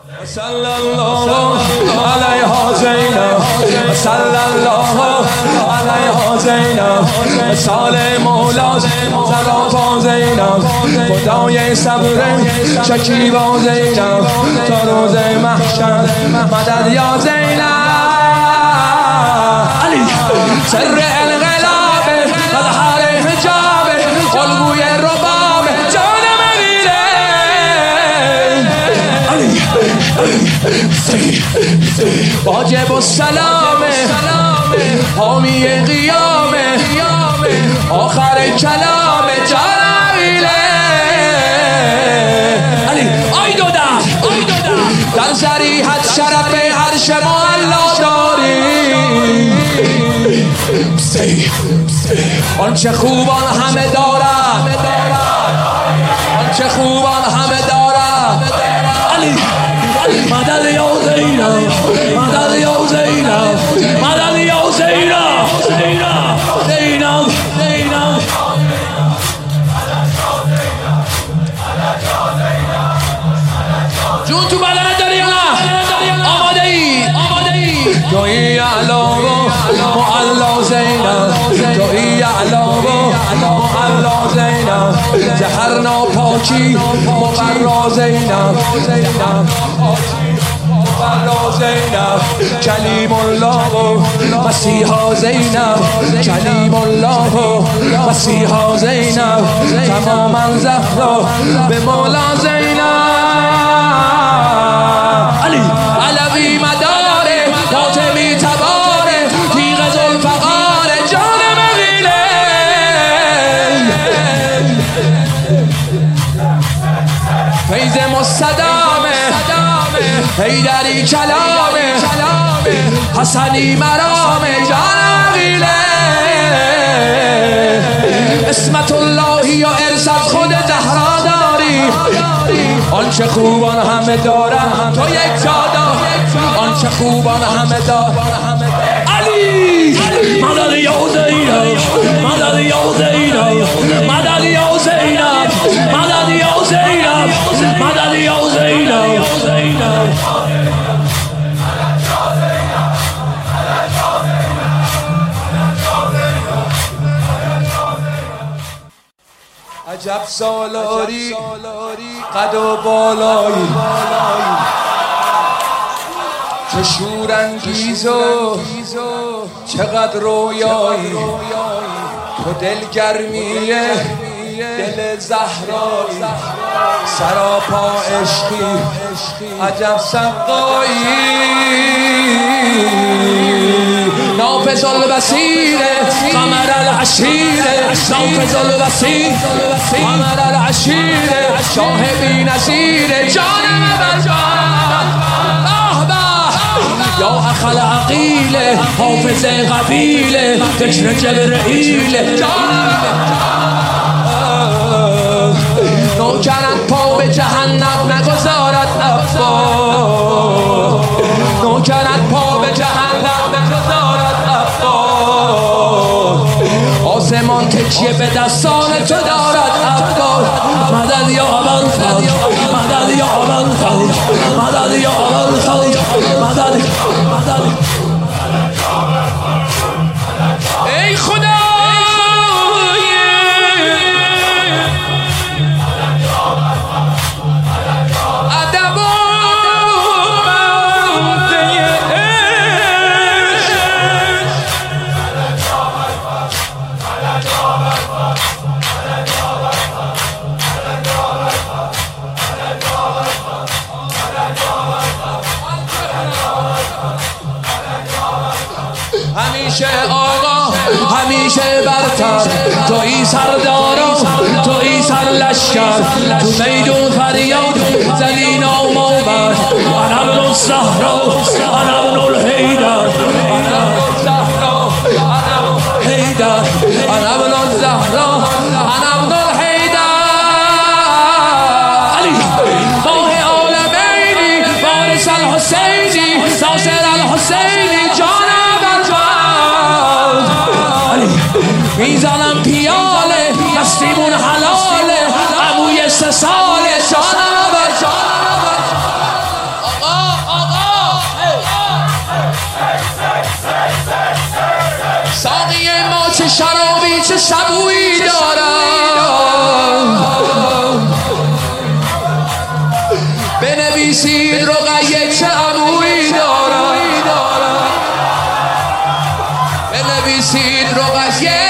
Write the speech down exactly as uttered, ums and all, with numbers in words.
صلی الله علیها زینب، صلی الله علیها زینب، سال مولا زرافا زینب، خدای صبر شکیبا زینب، تا روز محشر مدد یا زینب. علی سر انقلاب مظهر حجاب الگوی رباب جان مغیره. علی واجب السلام حامی قیام آخر کلام جان مغیره. علی آی دو در در ذریحت شرف عرش معلا داری. آنچه خوبان همه دارد، آنچه خوبان همه دارد. علی مدد یا زینب، مدد یا زینب، مدد یا زینب، زینب زینب زینب. جون تو بدنت داری یا نه؟ آماده ای؟ آماده ای؟ توی اعلام معلا زینب، توی اعلام معلا زینب، زهر ناپاکی مبرا زینب، زینب مبرا زینب، کلیم الله مسیحا زینب، کلیم الله مسیحا زینب، تماما زهرا به مولا زینب. علی علوی مداره فاطمی تباره تیغ ذوالفقار جان مغیره. فیض مستدامه حیدری کلامه حسنی مرامه جان مغیره. اسمت اللهی و ارث از خود زهرا داری. آنچه خوبان همه دارن تو یک جادا، آنچه خوبان همه دارن. علی مدد یا زینب، مدد یا زینب، مدد یا زینب، مدد یا زینب، مدد یا زینب. عجب سالاری قد و بالایی، چه شورانگیز و چقدر رویایی، تو دلگرمی دل زهرایی، سراپا عشقی عجب سقایی. نافذ البصیر قمر العشیر، نافذ البصیر قمر العشیر، شاه بی نظیر جان برجان. یا اخل عقیل حافظ قبیل ذکر جبرئیل جان. نوکرت پا به جهنم نگذارد ابا، نوکرت پا به جهنم نگذارد ابا. آسمان تکیه به دستان تو دارد ابا. مدد یا ابوالفضل، مدد یا ابوالفضل، مدد یا ابوالفضل، مدد مدد. ای خدا همیشه آقا همیشه برتر، تویی سردارا تویی سرلشکر، تو میدون فریاد زدی نام و بر. انا ابن الزهرا انا ابن الحیدر، انا ابن الزهرا انا ابن الحیدر، انا ابن الزهرا انا ابن الحیدر. علی ماه عالمینی وارث الحسینی ناصر الحسینی جان میزنم پیاله دستیمون حلاله عموی سه ساله جانم بر جانم. شرابی چه سبویی دارم. بنویسید رقیه چه عمویی دارم. بنویسید رقیه